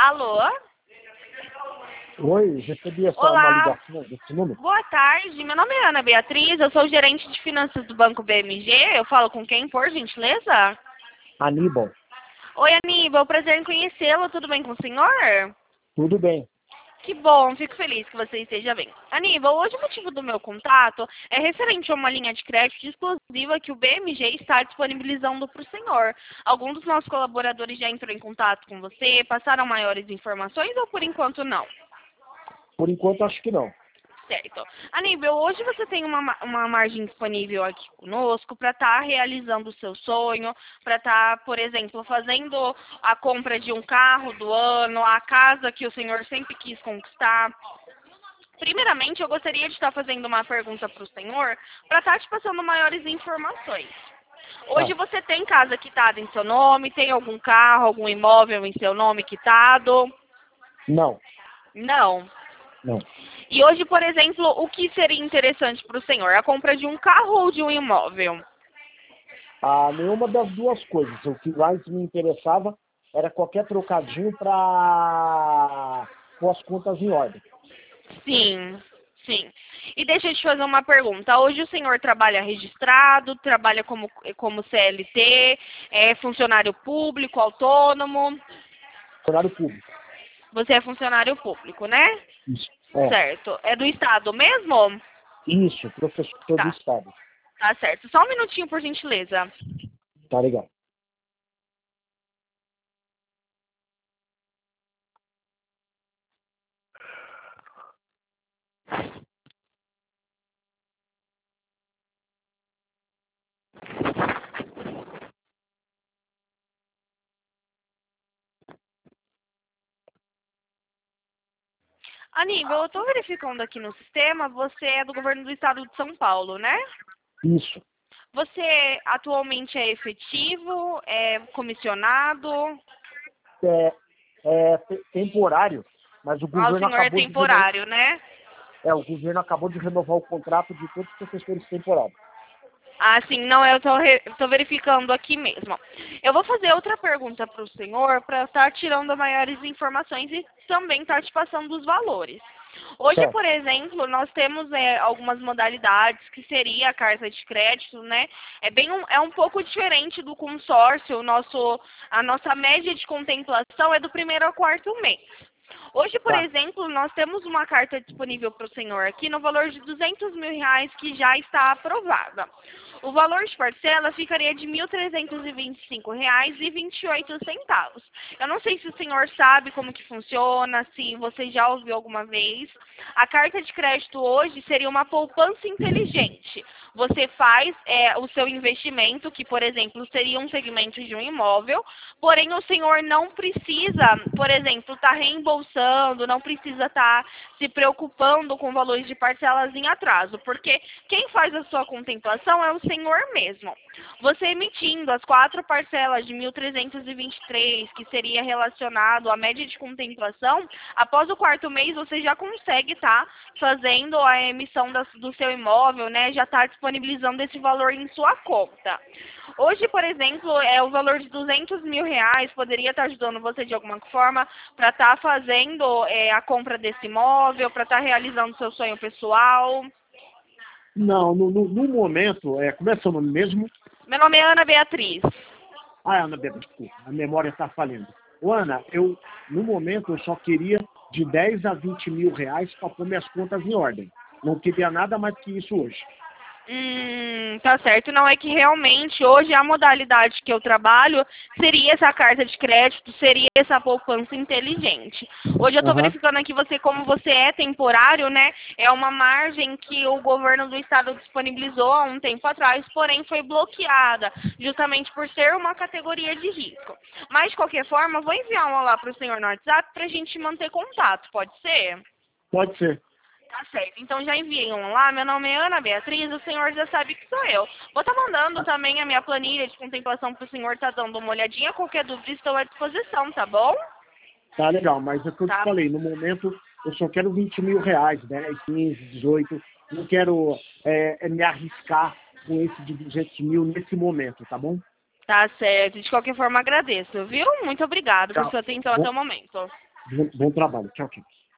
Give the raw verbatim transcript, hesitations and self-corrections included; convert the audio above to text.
Alô? Oi, recebi essa uma Olá. ligação desse número. Boa tarde, meu nome é Ana Beatriz, eu sou gerente de finanças do Banco B M G. Eu falo com quem, por gentileza? Aníbal, Oi, Aníbal, prazer em conhecê-lo. Tudo bem com o senhor? tudo bem? Que bom, fico feliz que você esteja bem. Aníbal, hoje o motivo do meu contato é referente a uma linha de crédito exclusiva que o B M G está disponibilizando para o senhor. Alguns dos nossos colaboradores já entrou em contato com você, passaram maiores informações ou por enquanto não? Por enquanto acho que não. Certo. Aníbal, hoje você tem uma, ma- uma margem disponível aqui conosco para estar realizando o seu sonho, para estar, por exemplo, fazendo a compra de um carro do ano, a casa que o senhor sempre quis conquistar. Primeiramente, eu gostaria de estar fazendo uma pergunta para o senhor, para estar te passando maiores informações. Hoje Tá. você tem casa quitada em seu nome, tem algum carro, algum imóvel em seu nome quitado? Não, Não. não. E hoje, por exemplo, o que seria interessante para o senhor? A compra de um carro ou de um imóvel? Ah, nenhuma das duas coisas. O que mais me interessava era qualquer trocadinho para pôr as contas em ordem. Sim, sim. E deixa eu te fazer uma pergunta. Hoje o senhor trabalha registrado, trabalha como, como C L T, é funcionário público, autônomo? Horário público. Você é funcionário público, né? Isso. É. Certo. É do Estado mesmo? Isso, professor do Tá, Estado. tá certo. Só um minutinho, por gentileza. Tá legal. Aníbal, eu estou verificando aqui no sistema, você é do governo do Estado de São Paulo, né? Isso. Você atualmente é efetivo, é comissionado? É, é te- temporário, mas o Ah, o governo senhor é acabou de renovar. temporário, né? É, o governo acabou de renovar o contrato de todos os professores temporários. Ah, sim, não, eu estou verificando aqui mesmo. Eu vou fazer outra pergunta para o senhor para estar tirando maiores informações e também estar te passando os valores. Hoje, Certo. por exemplo, nós temos é, algumas modalidades que seria a carta de crédito, né? É bem um, é um pouco diferente do consórcio. O nosso, a nossa média de contemplação é do primeiro ao quarto mês. Hoje, por Tá. exemplo, nós temos uma carta disponível para o senhor aqui no valor de duzentos mil reais que já está aprovada. O valor de parcela ficaria de mil trezentos e vinte e cinco reais e vinte e oito centavos. Eu não sei se o senhor sabe como que funciona, se você já ouviu alguma vez. A carta de crédito hoje seria uma poupança inteligente. Você faz é, o seu investimento, que, por exemplo, seria um segmento de um imóvel, porém o senhor não precisa, por exemplo, estar reembolsando, não precisa estar se preocupando com valores de parcelas em atraso, porque quem faz a sua contemplação é o senhor mesmo. Você emitindo as quatro parcelas de mil trezentos e vinte e três, que seria relacionado à média de contemplação, após o quarto mês você já consegue estar fazendo a emissão das- do seu imóvel, né? Já está disponibilizando esse valor em sua conta. Hoje, por exemplo, é o valor de duzentos mil reais, poderia estar ajudando você de alguma forma para estar fazendo é, a compra desse imóvel, para estar realizando seu sonho pessoal. Não, no, no, no momento, é, como é seu nome mesmo? Meu nome é Ana Beatriz. Ah, Ana Beatriz, desculpa, a memória está falhando. Ô, Ana, eu, no momento, eu só queria de dez a vinte mil reais para pôr minhas contas em ordem. Não queria nada mais que isso hoje. Hum, tá certo. Não, é que realmente hoje a modalidade que eu trabalho seria essa carta de crédito, seria essa poupança inteligente. Hoje eu estou Aham. verificando aqui você, como você é temporário, né? É uma margem que o governo do estado disponibilizou há um tempo atrás, porém foi bloqueada, justamente por ser uma categoria de risco. Mas, de qualquer forma, eu vou enviar uma lá para o senhor no WhatsApp para a gente manter contato, pode ser? Pode ser. Tá certo, então já enviei um lá, meu nome é Ana Beatriz, o senhor já sabe que sou eu. Vou estar mandando também a minha planilha de contemplação para o senhor estar dando uma olhadinha, qualquer dúvida estou à disposição, tá bom? Tá legal, mas é o que eu te Tá, falei, no momento eu só quero vinte mil reais, dez, quinze, dezoito. Não quero é, é, me arriscar com esse de duzentos mil nesse momento, tá bom? tá certo, de qualquer forma agradeço, viu? Muito obrigado por Tá. sua atenção até Bom, o momento. Bom, bom trabalho. Tchau, tchau.